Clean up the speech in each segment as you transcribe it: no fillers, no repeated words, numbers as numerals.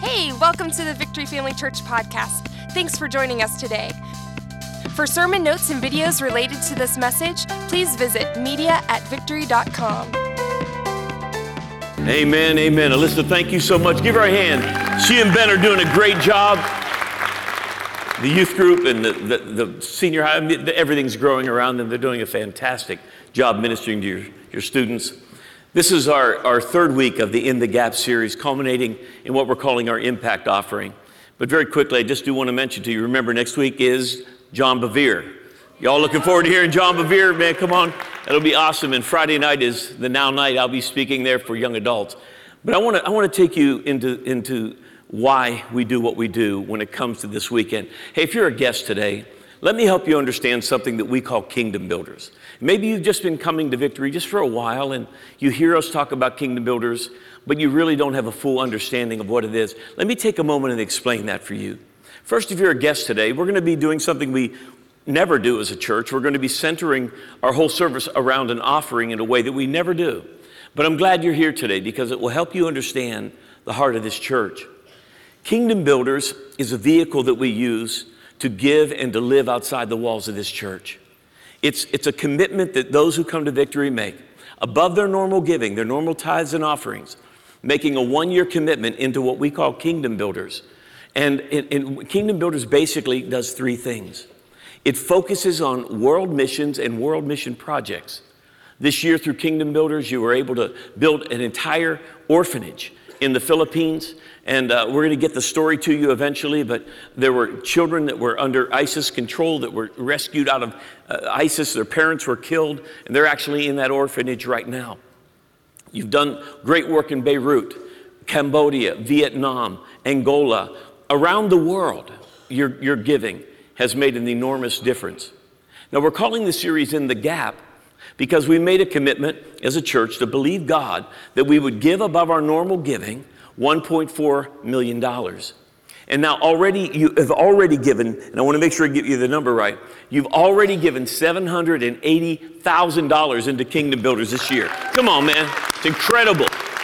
Hey, welcome to the Victory Family Church podcast. Thanks for joining us today. For sermon notes and videos related to this message, please visit media@victory.com. Amen, amen. Alyssa, thank you so much. Give her a hand. She and Ben are doing a great job. The youth group and the senior high, everything's growing around them. They're doing a fantastic job ministering to your students. This is our third week of the In the Gap series, culminating in what we're calling our Impact Offering. But very quickly, I just do want to mention to you, remember next week is John Bevere. Y'all looking forward to hearing John Bevere? Man, come on. That'll be awesome. And Friday night is the Now Night. I'll be speaking there for young adults. But I want to take you into why we do what we do when it comes to this weekend. Hey, if you're a guest today, let me help you understand something that we call kingdom builders. Maybe you've just been coming to Victory just for a while and you hear us talk about kingdom builders, but you really don't have a full understanding of what it is. Let me take a moment and explain that for you. First, if you're a guest today, we're going to be doing something we never do as a church. We're going to be centering our whole service around an offering in a way that we never do. But I'm glad you're here today because it will help you understand the heart of this church. Kingdom Builders is a vehicle that we use to give and to live outside the walls of this church. It's a commitment that those who come to Victory make above their normal giving, their normal tithes and offerings, making a one-year commitment into what we call Kingdom Builders. And Kingdom Builders basically does three things. It focuses on world missions and world mission projects. This year through Kingdom Builders, you were able to build an entire orphanage in the Philippines. And we're going to get the story to you eventually, but there were children that were under ISIS control that were rescued out of ISIS. Their parents were killed, and they're actually in that orphanage right now. You've done great work in Beirut, Cambodia, Vietnam, Angola. Around the world, your giving has made an enormous difference. Now, we're calling the series In the Gap because we made a commitment as a church to believe God that we would give above our normal giving $1.4 million. And now you have already given, and I want to make sure I get you the number right, you've already given $780,000 into Kingdom Builders this year. Come on, man. It's incredible.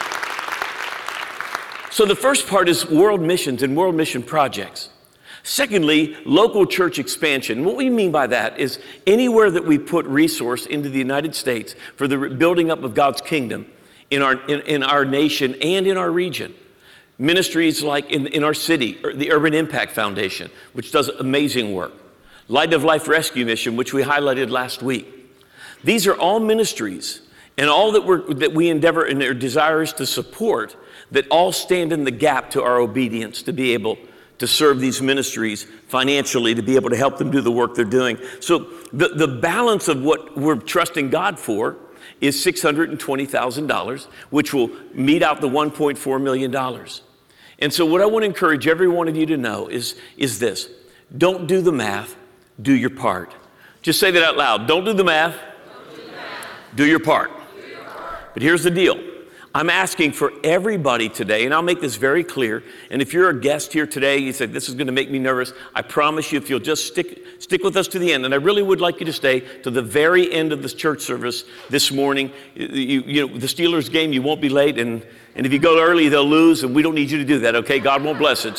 So the first part is world missions and world mission projects. Secondly, local church expansion. What we mean by that is anywhere that we put resource into the United States for the building up of God's kingdom in our nation and in our region. Ministries like in our city, the Urban Impact Foundation, which does amazing work. Light of Life Rescue Mission, which we highlighted last week. These are all ministries and all that we endeavor and our desire is to support that all stand in the gap to our obedience to be able to serve these ministries financially, to be able to help them do the work they're doing. So the balance of what we're trusting God for is $620,000, which will meet out the $1.4 million. And so what I want to encourage every one of you to know is this. Don't do the math, do your part. Just say that out loud. Don't do the math, do your part. But here's the deal. I'm asking for everybody today, and I'll make this very clear. And if you're a guest here today, you say, this is going to make me nervous. I promise you, if you'll just stick with us to the end. And I really would like you to stay to the very end of this church service this morning. You know, the Steelers game, you won't be late. And if you go early, they'll lose. And we don't need you to do that, okay? God won't bless it.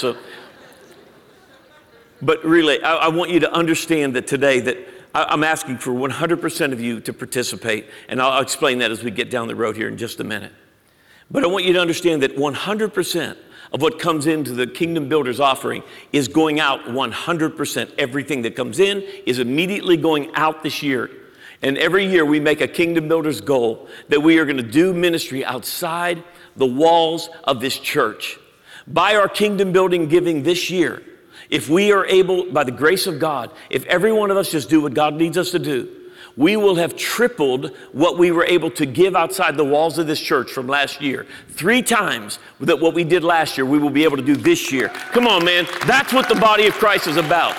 But really, I want you to understand that today that I'm asking for 100% of you to participate. And I'll explain that as we get down the road here in just a minute. But I want you to understand that 100% of what comes into the Kingdom Builders offering is going out 100%. Everything that comes in is immediately going out this year. And every year we make a Kingdom Builders goal that we are going to do ministry outside the walls of this church. By our kingdom building giving this year, if we are able, by the grace of God, if every one of us just do what God needs us to do, we will have tripled what we were able to give outside the walls of this church from last year. 3 times that what we did last year, we will be able to do this year. Come on, man. That's what the body of Christ is about.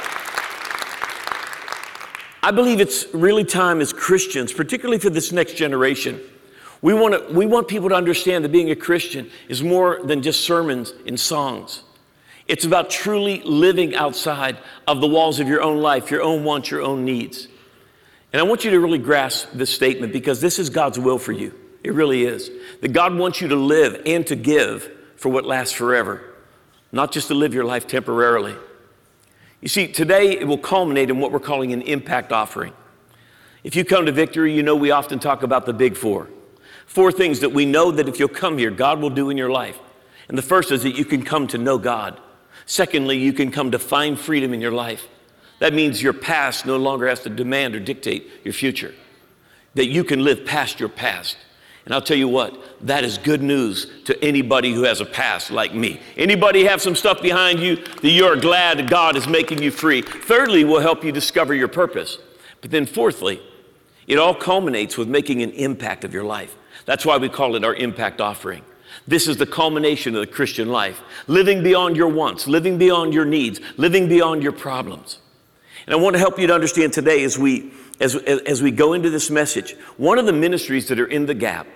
I believe it's really time as Christians, particularly for this next generation. We want people to understand that being a Christian is more than just sermons and songs. It's about truly living outside of the walls of your own life, your own wants, your own needs. And I want you to really grasp this statement because this is God's will for you. It really is. That God wants you to live and to give for what lasts forever. not just to live your life temporarily. You see, today it will culminate in what we're calling an impact offering. If you come to Victory, you know we often talk about the big four. 4 things that we know that if you'll come here, God will do in your life. And the first is that you can come to know God. Secondly, you can come to find freedom in your life. That means your past no longer has to demand or dictate your future. That you can live past your past. And I'll tell you what, that is good news to anybody who has a past like me. Anybody have some stuff behind you that you're glad that God is making you free. Thirdly, we'll help you discover your purpose. But then fourthly, it all culminates with making an impact of your life. That's why we call it our impact offering. This is the culmination of the Christian life. Living beyond your wants, living beyond your needs, living beyond your problems. And I want to help you to understand today as we go into this message, one of the ministries that are in the gap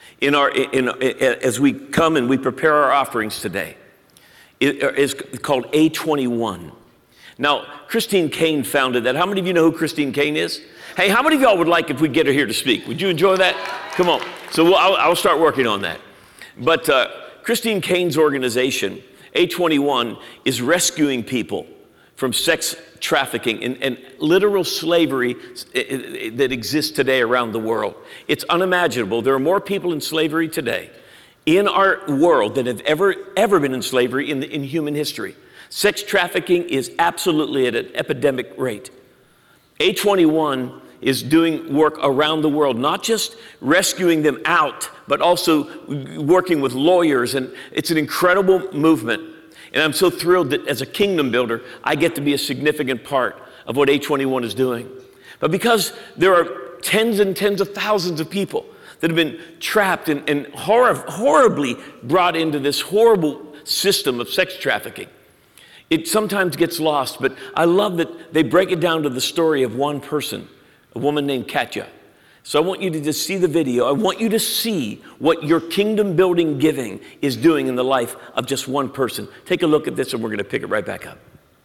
as we come and we prepare our offerings today is called A21. Now, Christine Caine founded that. How many of you know who Christine Caine is? Hey, how many of y'all would like if we get her here to speak? Would you enjoy that? Come on. So I'll start working on that. But Christine Caine's organization, A21, is rescuing people from sex trafficking and literal slavery that exists today around the world. It's unimaginable. There are more people in slavery today in our world than have ever been in slavery in human history. Sex trafficking is absolutely at an epidemic rate. A21 is doing work around the world, not just rescuing them out, but also working with lawyers, and it's an incredible movement. And I'm so thrilled that as a kingdom builder, I get to be a significant part of what A21 is doing. But because there are tens and tens of thousands of people that have been trapped and horribly brought into this horrible system of sex trafficking, it sometimes gets lost, but I love that they break it down to the story of one person, a woman named Katya. So I want you to just see the video. I want you to see what your kingdom building giving is doing in the life of just one person. Take a look at this and we're going to pick it right back up.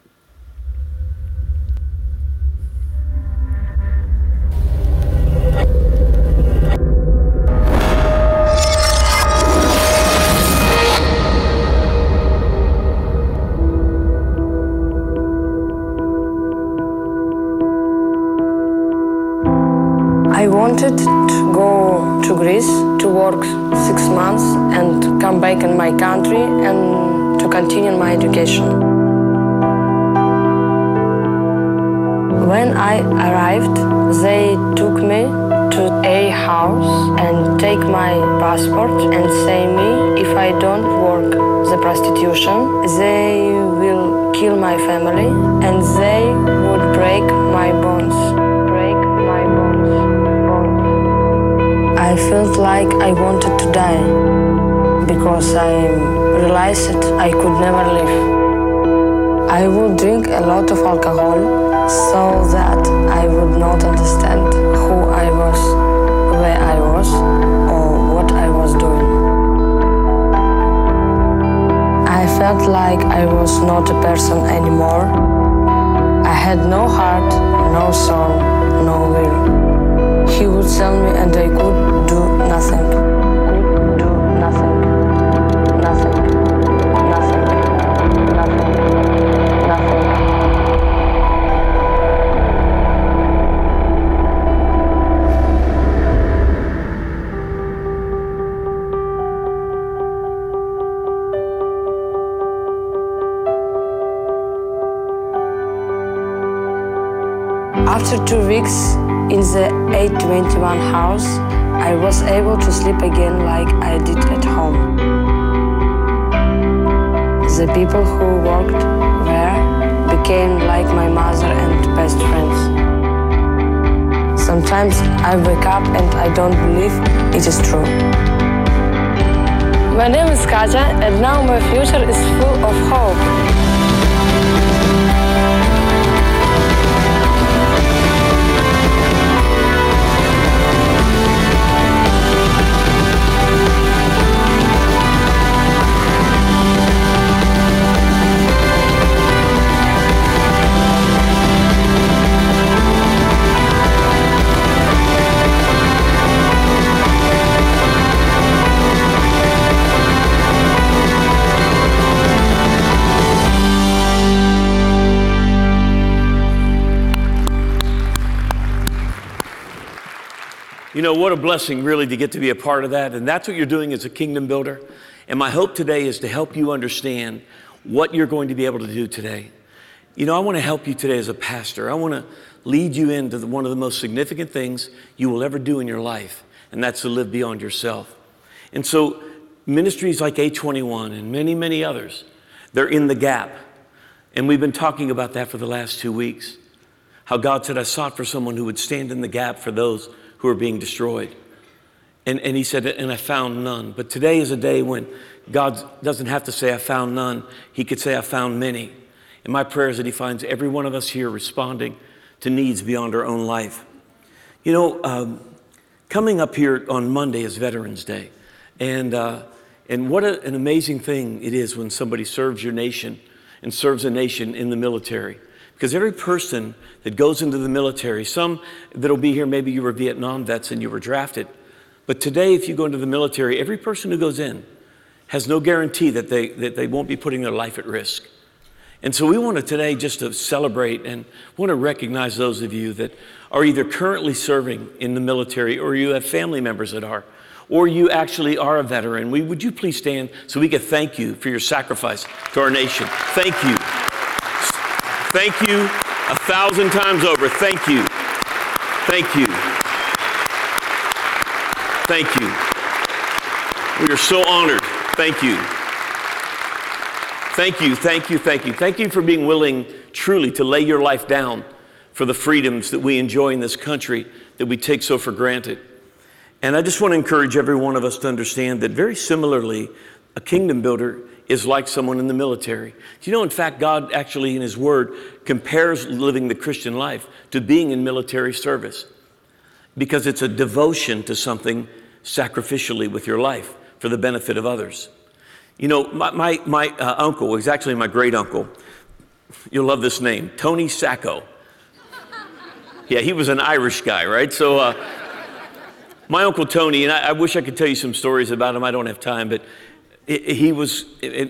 I wanted to go to Greece to work 6 months and come back in my country and to continue my education. When I arrived, they took me to a house and take my passport and say me if I don't work the prostitution, they will kill my family and they would break my bones. I felt like I wanted to die because I realized I could never live. I would drink a lot of alcohol so that I would not understand who I was, where I was, or what I was doing. I felt like I was not a person anymore. I had no heart, no soul, no will. He would tell me and I could do nothing. After 2 weeks in the A21 house, I was able to sleep again like I did at home. The people who worked there became like my mother and best friends. Sometimes I wake up and I don't believe it is true. My name is Katya and now my future is full of hope. You know, what a blessing really to get to be a part of that. And that's what you're doing as a kingdom builder. And my hope today is to help you understand what you're going to be able to do today. You know, I want to help you today as a pastor. I want to lead you into one of the most significant things you will ever do in your life, and that's to live beyond yourself. And so ministries like A21 and many, many others, they're in the gap. And we've been talking about that for the last 2 weeks. How God said, I sought for someone who would stand in the gap for those who are being destroyed. And he said, and I found none. But today is a day when God doesn't have to say, I found none. He could say, I found many. And my prayer is that he finds every one of us here responding to needs beyond our own life. You know, coming up here on Monday is Veterans Day. And what an amazing thing it is when somebody serves your nation and serves a nation in the military. Because every person that goes into the military, some that'll be here, maybe you were Vietnam vets and you were drafted. But today, if you go into the military, every person who goes in has no guarantee that they won't be putting their life at risk. And so we want to today just to celebrate and want to recognize those of you that are either currently serving in the military or you have family members that are, or you actually are a veteran. Would you please stand so we can thank you for your sacrifice to our nation. Thank you. Thank you 1,000 times over. Thank you. Thank you. Thank you. We are so honored. Thank you. Thank you, thank you, thank you. Thank you for being willing truly to lay your life down for the freedoms that we enjoy in this country that we take so for granted. And I just want to encourage every one of us to understand that very similarly, a kingdom builder is like someone in the military. Do you know, in fact, God actually in his word compares living the Christian life to being in military service because it's a devotion to something sacrificially with your life for the benefit of others. You know, my uncle was actually my great uncle. You'll love this name, Tony Sacco. Yeah, he was an Irish guy, right? So my Uncle Tony, and I wish I could tell you some stories about him. I don't have time, but he was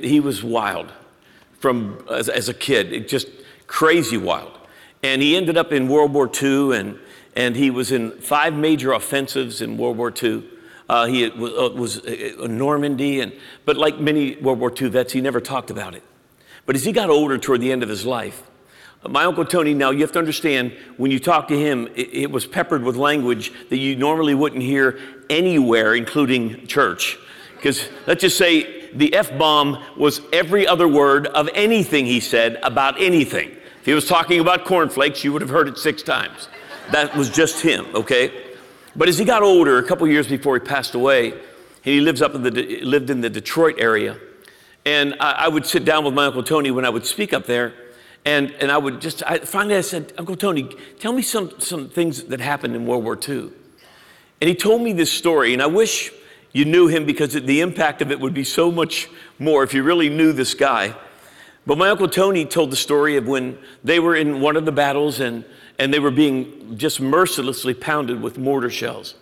wild from as a kid, just crazy wild. And he ended up in World War II, and he was in 5 major offensives in World War II. He was in Normandy, but like many World War II vets, he never talked about it. But as he got older toward the end of his life, my Uncle Tony, now you have to understand, when you talk to him, it was peppered with language that you normally wouldn't hear anywhere, including church. Because let's just say the F-bomb was every other word of anything he said about anything. If he was talking about cornflakes, you would have heard it 6 times. That was just him, okay? But as he got older, a couple years before he passed away, he lived in the Detroit area. And I would sit down with my Uncle Tony when I would speak up there. And finally I said, Uncle Tony, tell me some things that happened in World War II. And he told me this story, and I wish you knew him because the impact of it would be so much more if you really knew this guy. But my Uncle Tony told the story of when they were in one of the battles and they were being just mercilessly pounded with mortar shells.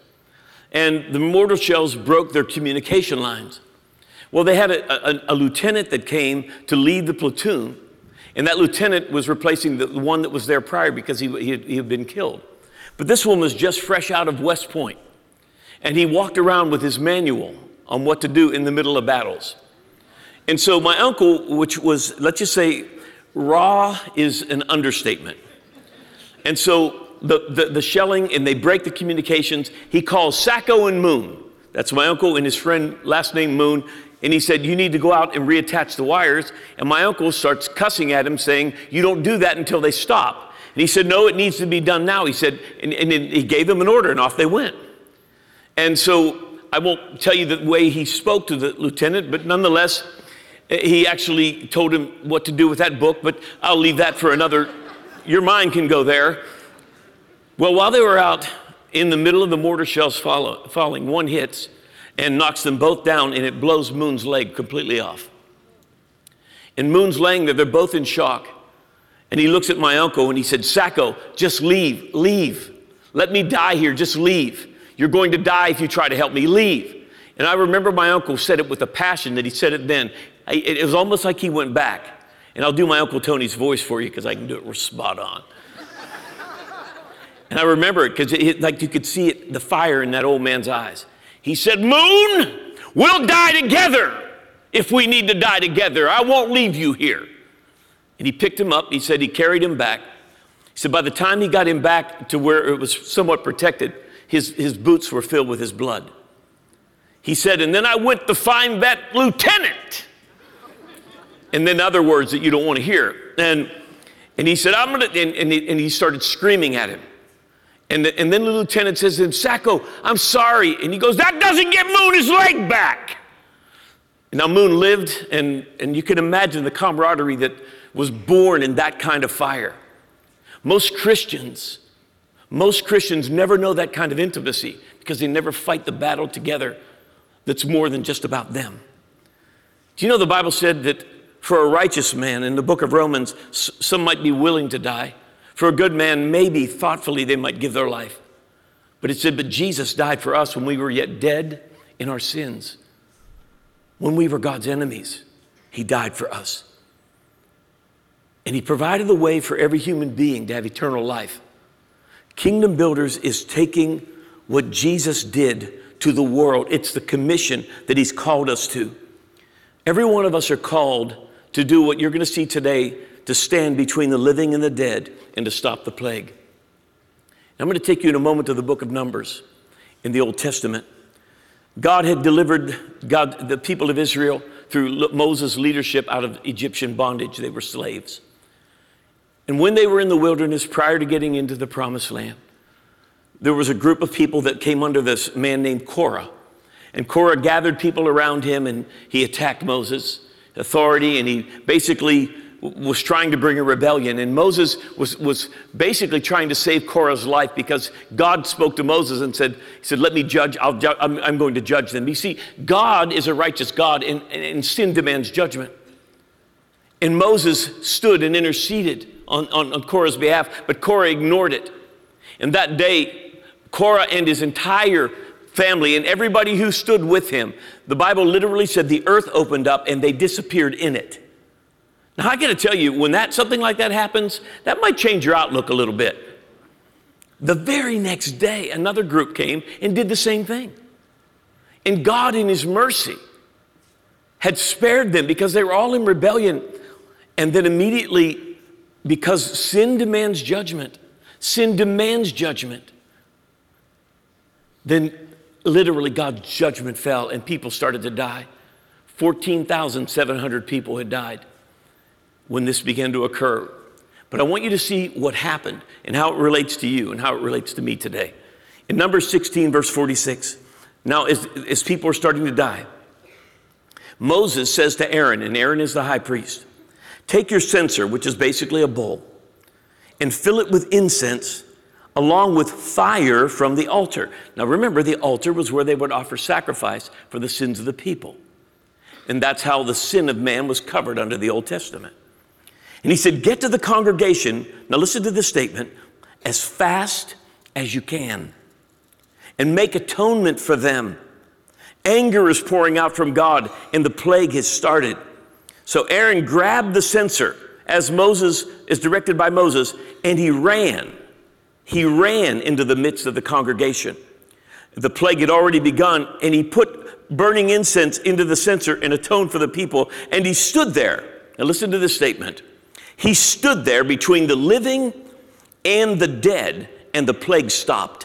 And the mortar shells broke their communication lines. Well, they had a lieutenant that came to lead the platoon, and that lieutenant was replacing the one that was there prior because he had been killed. But this one was just fresh out of West Point, and he walked around with his manual on what to do in the middle of battles. And so my uncle, which was, let's just say, raw is an understatement. And so the shelling, and they break the communications. He calls Sacco and Moon. That's my uncle and his friend, last name Moon. And he said, you need to go out and reattach the wires. And my uncle starts cussing at him, saying, you don't do that until they stop. And he said, no, it needs to be done now. He said, and he gave them an order, and off they went. And so I won't tell you the way he spoke to the lieutenant, but nonetheless, he actually told him what to do with that book, but I'll leave that for another. Your mind can go there. Well, while they were out in the middle of the mortar shells falling, one hits and knocks them both down, and it blows Moon's leg completely off. And Moon's laying there, they're both in shock. And he looks at my uncle and he said, Sacco, just leave. Let me die here, just leave. You're going to die if you try to help me, leave. And I remember my uncle said it with a passion that he said it then. It was almost like he went back. And I'll do my Uncle Tony's voice for you because I can do it spot on. And I remember it because like you could see it, the fire in that old man's eyes. He said, Moon, we'll die together if we need to die together. I won't leave you here. And he picked him up. He said he carried him back. He said by the time he got him back to where it was somewhat protected, his boots were filled with his blood. He said, and then I went to find that lieutenant. And then other words that you don't want to hear. And he said, and he started screaming at him. And then the lieutenant says to him, Sacco, I'm sorry. And he goes, that doesn't get Moon his leg back. And now Moon lived, and you can imagine the camaraderie that was born in that kind of fire. Most Christians never know that kind of intimacy because they never fight the battle together that's more than just about them. Do you know the Bible said that for a righteous man, in the book of Romans, some might be willing to die. For a good man, maybe thoughtfully they might give their life. But it said, but Jesus died for us when we were yet dead in our sins. When we were God's enemies, he died for us. And he provided the way for every human being to have eternal life. Kingdom Builders is taking what Jesus did to the world. It's the commission that he's called us to. Every one of us are called to do what you're going to see today, to stand between the living and the dead and to stop the plague. I'm going to take you in a moment to the book of Numbers in the Old Testament. God had delivered the people of Israel through Moses' leadership out of Egyptian bondage. They were slaves. And when they were in the wilderness prior to getting into the promised land, there was a group of people that came under this man named Korah. And Korah gathered people around him and he attacked Moses' authority, and he basically was trying to bring a rebellion. And Moses was basically trying to save Korah's life because God spoke to Moses and said, let me judge, I'm going to judge them. You see, God is a righteous God, and sin demands judgment. And Moses stood and interceded on Korah's behalf, but Korah ignored it. And that day, Korah and his entire family and everybody who stood with him, the Bible literally said the earth opened up and they disappeared in it. Now, I got to tell you, when something like that happens, that might change your outlook a little bit. The very next day, another group came and did the same thing. And God, in his mercy, had spared them because they were all in rebellion. And then immediately, because sin demands judgment, then literally God's judgment fell and people started to die. 14,700 people had died when this began to occur. But I want you to see what happened and how it relates to you and how it relates to me today. In Numbers 16, verse 46, now as people are starting to die, Moses says to Aaron, and Aaron is the high priest, take your censer, which is basically a bowl, and fill it with incense along with fire from the altar. Now remember, the altar was where they would offer sacrifice for the sins of the people. And that's how the sin of man was covered under the Old Testament. And he said, get to the congregation, now listen to this statement, as fast as you can, and make atonement for them. Anger is pouring out from God, and the plague has started. So Aaron grabbed the censer, as Moses is directed by Moses, and he ran. He ran into the midst of the congregation. The plague had already begun, and he put burning incense into the censer and atoned for the people, and he stood there. Now listen to this statement. He stood there between the living and the dead, and the plague stopped.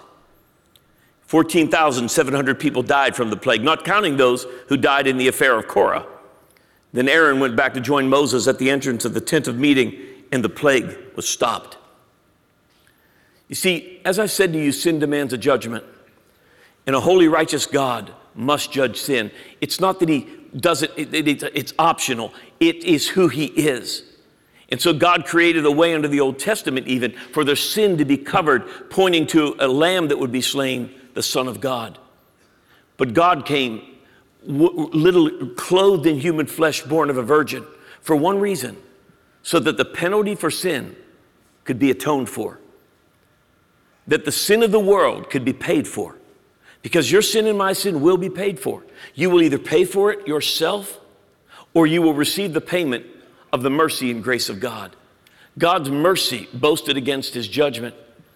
14,700 people died from the plague, not counting those who died in the affair of Korah. Then Aaron went back to join Moses at the entrance of the tent of meeting, and the plague was stopped. You see, as I said to you, sin demands a judgment. And a holy, righteous God must judge sin. It's not that he does it, it's optional. It is who he is. And so God created a way under the Old Testament even for their sin to be covered, pointing to a lamb that would be slain, the Son of God. But God came clothed in human flesh, born of a virgin, for one reason, so that the penalty for sin could be atoned for. That the sin of the world could be paid for. Because your sin and my sin will be paid for. You will either pay for it yourself, or you will receive the payment of the mercy and grace of God. God's mercy boasted against his judgment.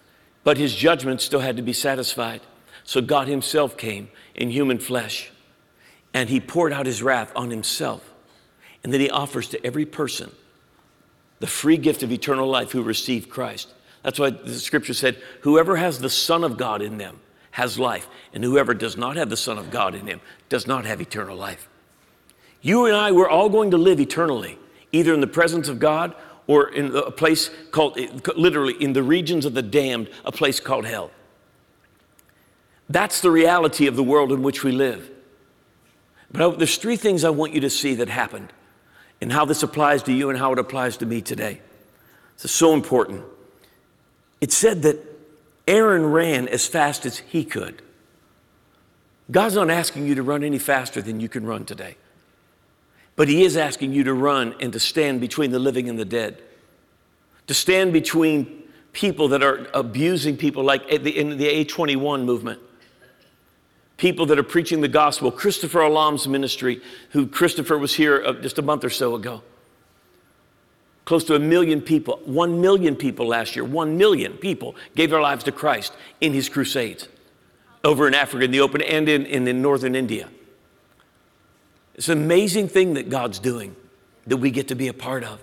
but his judgment still had to be satisfied. So God himself came in human flesh, and he poured out his wrath on himself. And then he offers to every person the free gift of eternal life who received Christ. That's why the scripture said, whoever has the Son of God in them has life, and whoever does not have the Son of God in him does not have eternal life. You and I, we're all going to live eternally, either in the presence of God or in a place called, literally in the regions of the damned, a place called hell. That's the reality of the world in which we live. But there's three things I want you to see that happened, and how this applies to you and how it applies to me today. This is so important. It said that Aaron ran as fast as he could. God's not asking you to run any faster than you can run today. But he is asking you to run and to stand between the living and the dead. To stand between people that are abusing people, like in the A21 movement. People that are preaching the gospel. Christopher Alam's ministry, who Christopher was here just a month or so ago. Close to 1 million people, 1 million people last year, 1 million people gave their lives to Christ in his crusades over in Africa, in the open, and in northern India. It's an amazing thing that God's doing, that we get to be a part of.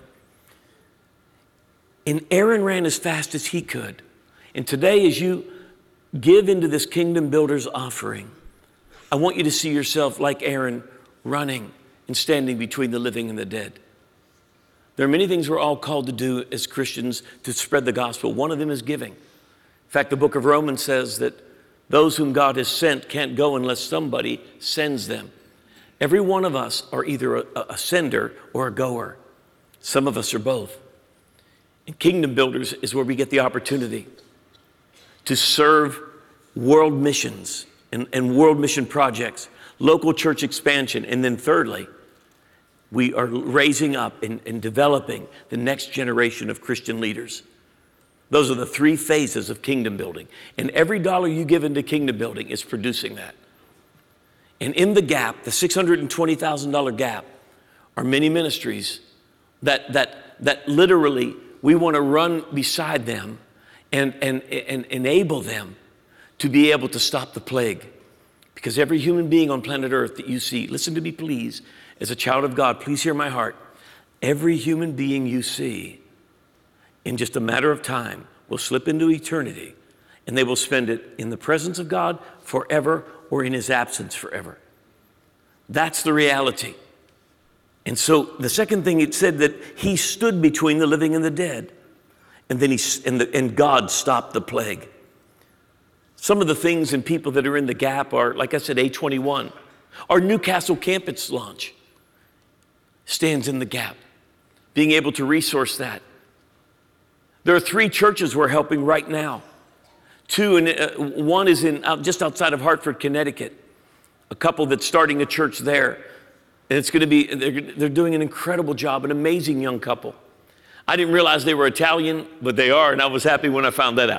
And Aaron ran as fast as he could. And today, as you give into this Kingdom Builders offering, I want you to see yourself like Aaron, running and standing between the living and the dead. There are many things we're all called to do as Christians to spread the gospel. One of them is giving. In fact, the book of Romans says that those whom God has sent can't go unless somebody sends them. Every one of us are either a sender or a goer. Some of us are both. And Kingdom Builders is where we get the opportunity to serve world missions and world mission projects, local church expansion, and then thirdly, we are raising up and developing the next generation of Christian leaders. Those are the three phases of kingdom building. And every dollar you give into kingdom building is producing that. And in the gap, the $620,000 gap, are many ministries that literally we want to run beside them and enable them to be able to stop the plague. Because every human being on planet Earth that you see, listen to me please, as a child of God, please hear my heart. Every human being you see, in just a matter of time, will slip into eternity, and they will spend it in the presence of God forever or in his absence forever. That's the reality. And so the second thing, it said that he stood between the living and the dead, and then and God stopped the plague. Some of the things and people that are in the gap are, like I said, A21. Our Newcastle campus launch stands in the gap, being able to resource that. There are 3 churches we're helping right now. 2, and one is just outside of Hartford, Connecticut. A couple that's starting a church there. And it's going to be, they're doing an incredible job, an amazing young couple. I didn't realize they were Italian, but they are, and I was happy when I found that out.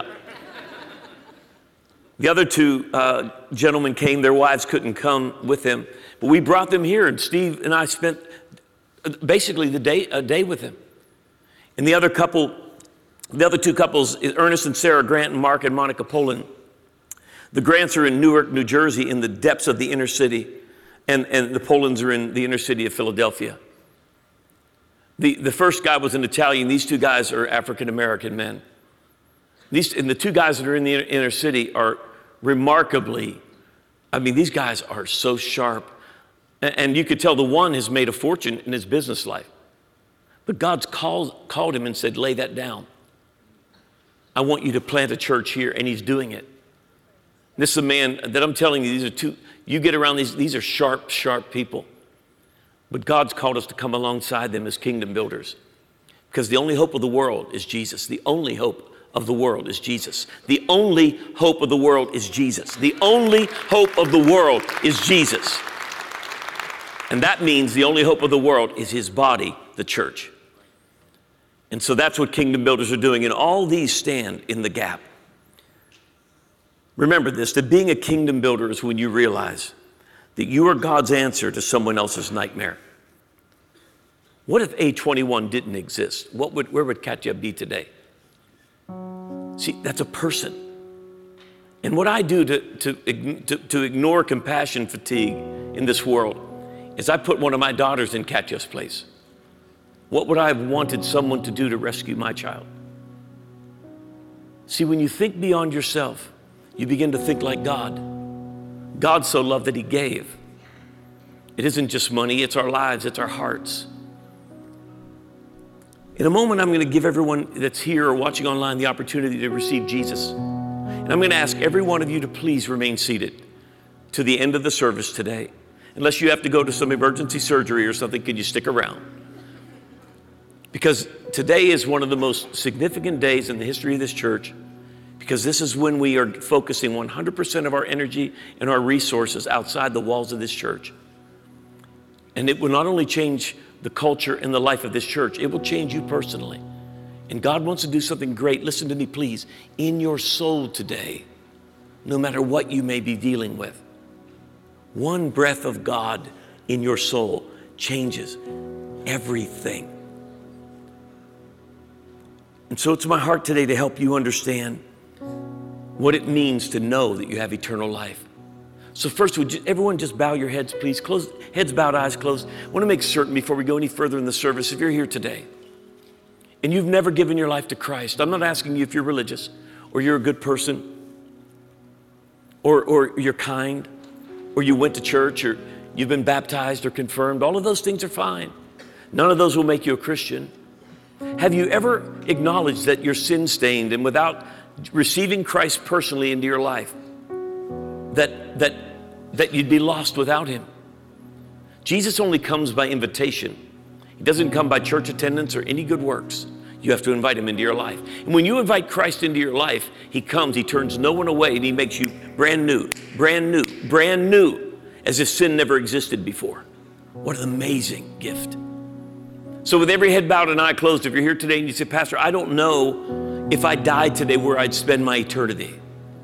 The other 2 gentlemen came, their wives couldn't come with them, but we brought them here, and Steve and I spent basically a day with them. And the other 2 couples, Ernest and Sarah Grant and Mark and Monica Poland. The Grants are in Newark, New Jersey, in the depths of the inner city, and the Polands are in the inner city of Philadelphia. The first guy was an Italian. These 2 guys are African-American men. And the 2 guys that are in the inner city are remarkably, these guys are so sharp. And you could tell the one has made a fortune in his business life. But God's called him and said, lay that down. I want you to plant a church here, and he's doing it. This is a man that I'm telling you, these are 2, you get around these are sharp, sharp people. But God's called us to come alongside them as kingdom builders. Because the only hope of the world is Jesus. The only hope of the world is Jesus. The only hope of the world is Jesus. The only hope of the world is Jesus. And that means the only hope of the world is his body, the church. And so that's what kingdom builders are doing. And all these stand in the gap. Remember this, that being a kingdom builder is when you realize that you are God's answer to someone else's nightmare. What if A21 didn't exist? Where would Katya be today? See, that's a person. And what I do to ignore compassion fatigue in this world is I put one of my daughters in Katya's place. What would I have wanted someone to do to rescue my child? See, when you think beyond yourself, you begin to think like God. God so loved that he gave. It isn't just money, it's our lives, it's our hearts. In a moment, I'm going to give everyone that's here or watching online the opportunity to receive Jesus. And I'm going to ask every one of you to please remain seated to the end of the service today. Unless you have to go to some emergency surgery or something, can you stick around? Because today is one of the most significant days in the history of this church, because this is when we are focusing 100% of our energy and our resources outside the walls of this church. And it will not only change the culture and the life of this church, it will change you personally. And God wants to do something great, listen to me please, in your soul today, no matter what you may be dealing with. One breath of God in your soul changes everything. And so it's my heart today to help you understand what it means to know that you have eternal life. So first, would everyone just bow your heads, please? Close, heads bowed, eyes closed. I want to make certain before we go any further in the service, if you're here today and you've never given your life to Christ, I'm not asking you if you're religious or you're a good person or you're kind or you went to church or you've been baptized or confirmed. All of those things are fine. None of those will make you a Christian. Have you ever acknowledged that you're sin-stained and without receiving Christ personally into your life, that you'd be lost without him? Jesus only comes by invitation. He doesn't come by church attendance or any good works. You have to invite him into your life. And when you invite Christ into your life, he comes, he turns no one away, and he makes you brand new, brand new, brand new, as if sin never existed before. What an amazing gift. So with every head bowed and eye closed, if you're here today and you say, Pastor, I don't know if I died today where I'd spend my eternity,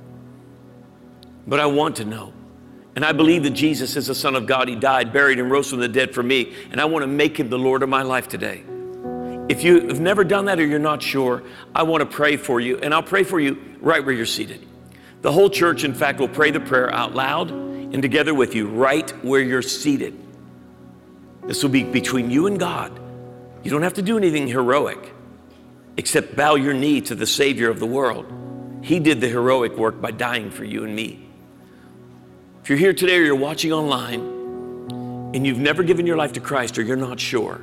but I want to know. And I believe that Jesus is the Son of God. He died, buried, and rose from the dead for me. And I want to make him the Lord of my life today. If you have never done that or you're not sure, I want to pray for you. And I'll pray for you right where you're seated. The whole church, in fact, will pray the prayer out loud and together with you right where you're seated. This will be between you and God. You don't have to do anything heroic except bow your knee to the Savior of the world. He did the heroic work by dying for you and me. If you're here today or you're watching online and you've never given your life to Christ or you're not sure,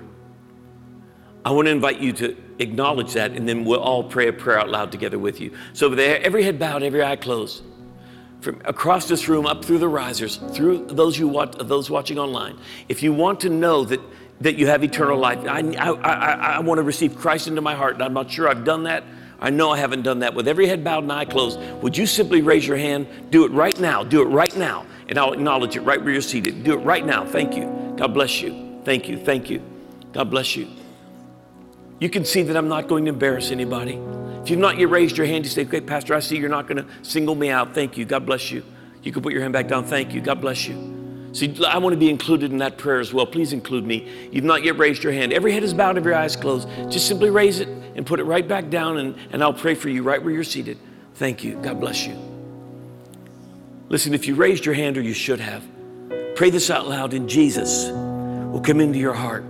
I want to invite you to acknowledge that, and then we'll all pray a prayer out loud together with you. So with every head bowed, every eye closed, from across this room, up through the risers, through those watching online, if you want to know that you have eternal life, I want to receive Christ into my heart, and I'm not sure I've done that. I know I haven't done that. With every head bowed and eye closed, would you simply raise your hand? Do it right now. Do it right now. And I'll acknowledge it right where you're seated. Do it right now. Thank you. God bless you. Thank you. Thank you. God bless you. You can see that I'm not going to embarrass anybody. If you've not yet raised your hand, you say, okay, Pastor, I see you're not going to single me out. Thank you. God bless you. You can put your hand back down. Thank you. God bless you. See, I want to be included in that prayer as well. Please include me. You've not yet raised your hand. Every head is bowed, every eye is closed. Just simply raise it and put it right back down, and I'll pray for you right where you're seated. Thank you. God bless you. Listen, if you raised your hand, or you should have, pray this out loud, and Jesus will come into your heart.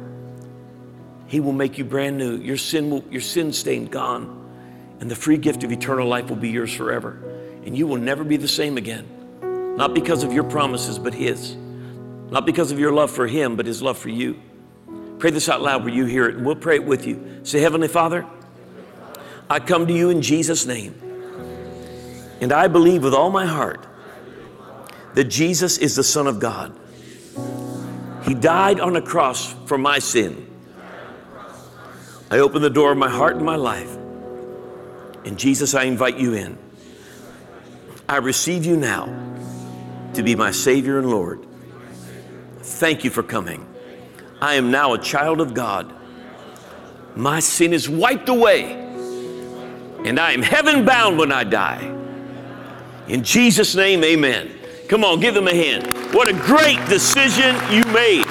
He will make you brand new. Your sin stained gone, and the free gift of eternal life will be yours forever. And you will never be the same again. Not because of your promises, but his. Not because of your love for him, but his love for you. Pray this out loud where you hear it, and we'll pray it with you. Say, Heavenly Father, I come to you in Jesus' name. And I believe with all my heart that Jesus is the Son of God. He died on a cross for my sin. I open the door of my heart and my life. And Jesus, I invite you in. I receive you now to be my Savior and Lord. Thank you for coming. I am now a child of God. My sin is wiped away, and I am heaven bound when I die. In Jesus' name, amen. Come on, give them a hand. What a great decision you made.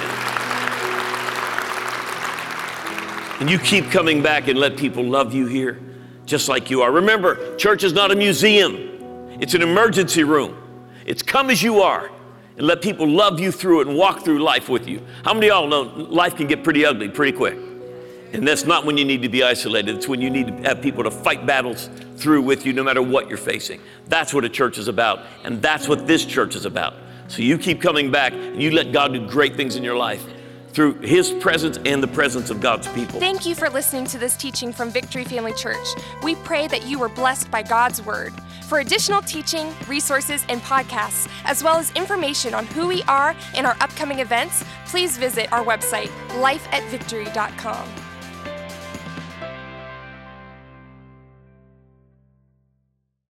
And you keep coming back and let people love you here just like you are. Remember, church is not a museum. It's an emergency room. It's come as you are and let people love you through it and walk through life with you. How many of y'all know life can get pretty ugly pretty quick? And that's not when you need to be isolated. It's when you need to have people to fight battles through with you no matter what you're facing. That's what a church is about, and that's what this church is about. So you keep coming back and you let God do great things in your life through His presence and the presence of God's people. Thank you for listening to this teaching from Victory Family Church. We pray that you were blessed by God's Word. For additional teaching, resources, and podcasts, as well as information on who we are and our upcoming events, please visit our website, lifeatvictory.com.